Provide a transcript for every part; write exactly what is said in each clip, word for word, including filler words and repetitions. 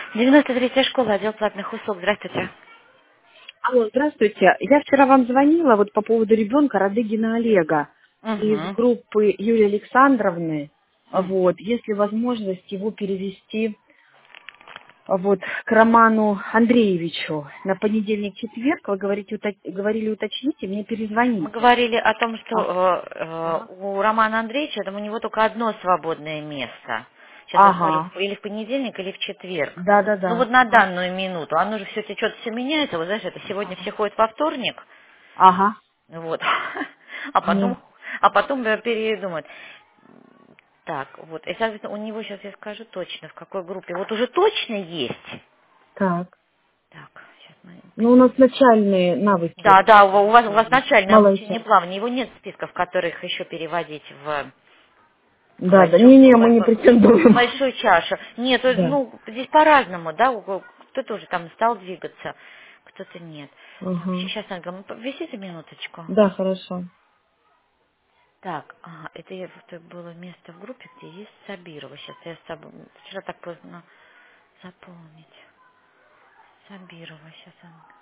девяносто третья школа, отдел платных услуг. Здравствуйте. Алло, здравствуйте. Я вчера вам звонила вот по поводу ребенка Радыгина Олега из Угу. группы Юлии Александровны. М. Вот, есть ли возможность его перевести вот к Роману Андреевичу на понедельник-четверг? Вы говорите, уто- говорили, уточните, мне Мы перезвонить. говорили о том, что А, э, э, ага. у Романа Андреевича там у него только одно свободное место. Сейчас я смотрю, Ага. или в понедельник, или в четверг. Ну Да-да-да. вот на Ага. данную минуту. Оно же все течет, все меняется. Вот знаешь, это сегодня все ходят во вторник. Ага. Вот. А Ну, потом, а потом э, передумают. Так, вот. И, соответственно, у него сейчас я скажу точно, в какой группе. Вот уже точно есть. так. Так, сейчас мы... Ну, у нас начальные навыки. Да, да, у у вас, у вас начальное обучение Малайся. плавания, его нет списков, которых еще переводить в Да, да. большую, Не-не, мы не в претендуем. большую чашу. Нет, э, Да. ну, здесь по-разному, да, у- кто-то уже там стал двигаться, кто-то нет. Так, Ага. сейчас, Ольга, висите минуточку. Да, хорошо. Так, ага, это, я- это было место в группе, где есть Сабирова. Сейчас я с собой, вчера так поздно запомнить. Сабирова, сейчас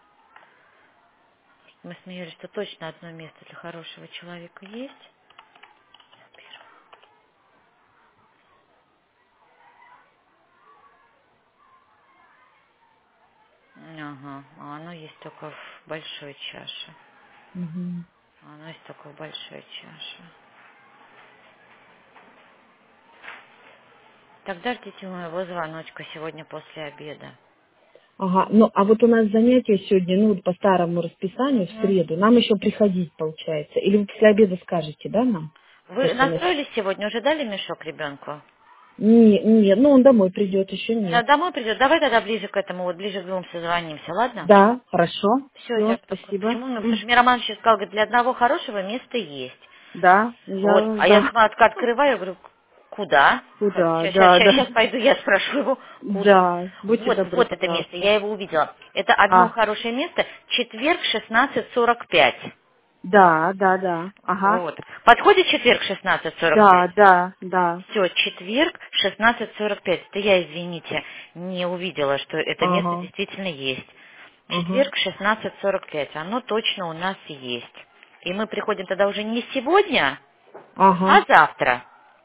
мы смеялись, что точно одно место для хорошего человека есть. Ага, а оно есть только в большой чаше. Мгм. Оно есть только в большой чаше. Тогда ждите моего звоночка сегодня после обеда. Ага, ну а вот у нас занятия сегодня, ну вот по старому расписанию в Мгм. среду, нам еще приходить получается. Или вы после обеда скажете, да, нам? То, Вы что у нас... настроились сегодня, уже дали мешок ребенку? Не, нет, ну он домой придет, еще Да, нет. домой придет. Давай тогда ближе к этому, вот ближе к двум созвонимся, ладно? Да, хорошо, Все, все, я только... спасибо. Почему? Ну, потому М, что мне Роман сейчас сказал, говорит, для одного хорошего места есть. Да, Вот. я, А я да. смотрю, открываю, я говорю, куда? Куда, Сейчас, сейчас, да, сейчас, да. сейчас пойду, я спрошу его, куда. Да, будьте Вот, добры, вот это место, пожалуйста. я его увидела. Это одно А, хорошее место, четверг шестнадцать сорок пять. да, да, да, ага. Вот. Подходит четверг шестнадцать сорок пять? Да, да, да, Все, четверг шестнадцать сорок пять. Это я, извините, не увидела, что это место ага, действительно есть. ага, Четверг шестнадцать сорок пять. Оно точно у нас есть. И мы приходим тогда уже не сегодня, а ага. завтра.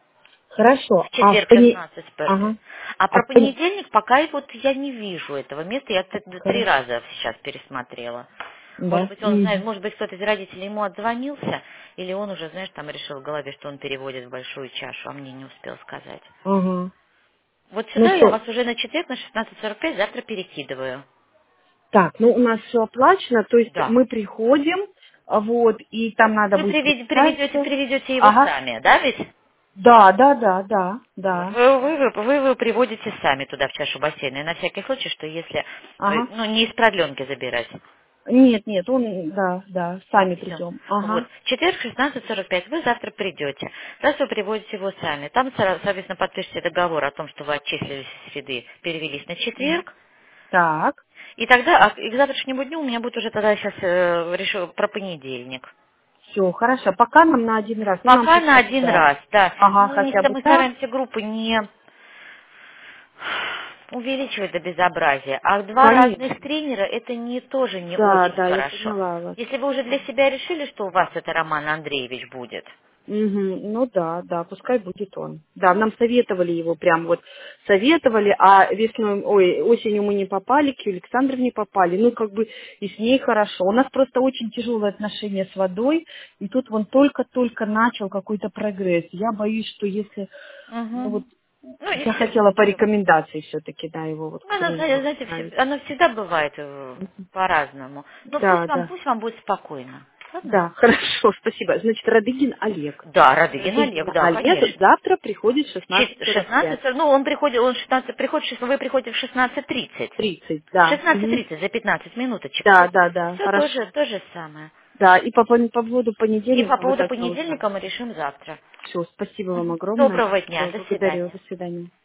Хорошо, В а в четверг пони... шестнадцать сорок пять. Ага. А А про в пони... понедельник пока и вот я не вижу этого места. Я т- три Хорошо. раза сейчас пересмотрела. Может Да. быть, он знает, Мгм. может быть, кто-то из родителей ему отзвонился, или он уже, знаешь, там решил в голове, что он переводит в большую чашу, а мне не успел сказать. Ага. Вот Ну сюда я что, вас уже на четверг на шестнадцать сорок пять завтра перекидываю. так, ну у нас все оплачено, то есть Да. мы приходим, а, вот, и там надо Вы будет приведете, приведете, представиться. приведете его Ага. сами, да ведь? Да, да, да, да, Вот. да. Вы, вы, вы, вы его приводите сами туда, в чашу бассейна. И на всякий случай, что если, э, Ага. ну, не из продленки забирать. Нет, нет, он, да, да, сами Все. придем. Вот. Ага. Четверг шестнадцать сорок пять. Вы завтра придете. Раз вы приводите его сами. Там, со- соответственно, подпишите договор о том, что вы отчислились из среды, перевелись на М. четверг. Так, И тогда, а, и к завтрашнему дню у меня будет уже тогда сейчас э, решу про понедельник. все, хорошо. Пока нам на один раз. Ну, нам Пока на хотя бы, один да. раз, да. Ага, Мы, не, хотя бы мы так. стараемся группы не увеличивать до безобразия. А два разных Конечно. тренера это не тоже не Да, очень да, я хорошо. поняла вас. Если вы уже для себя решили, что у вас это Роман Андреевич будет. Мгм. Ну да, да, пускай будет он. Да, нам советовали его прям вот, советовали, а весной, ой, осенью мы не попали, к Юлии Александровне попали, ну как бы и с ней хорошо. У нас просто очень тяжелые отношения с водой, и тут он только-только начал какой-то прогресс. Я боюсь, что если, ну Угу. вот, Ну и я все. хотела по рекомендации все-таки, да, его вот к Оно, тренеру знаете, отправить. все- оно всегда бывает э, по-разному. Но пусть Да, вам, да, пусть вам будет спокойно. Ладно? да, хорошо, спасибо. Значит, Радыгин Олег. Да, Радыгин Олег, Радыгин да, Олег конечно. завтра приходит в шестнадцать Чет- сорок пять. шестнадцать, ну он приходит, он шестнадцать приходит, шест- вы приходите в шестнадцать тридцать. Тридцать, В да. шестнадцать Мгм. тридцать за пятнадцать минуточек. Да, Все, да, да, все тоже, хорошо. то же самое. Да, и по, пон- по поводу И по понедельника вы поводу должны узнать. понедельника мы решим завтра. Все, спасибо вам Мгм. огромное. Доброго дня, Все, до благодарю. свидания. До свидания.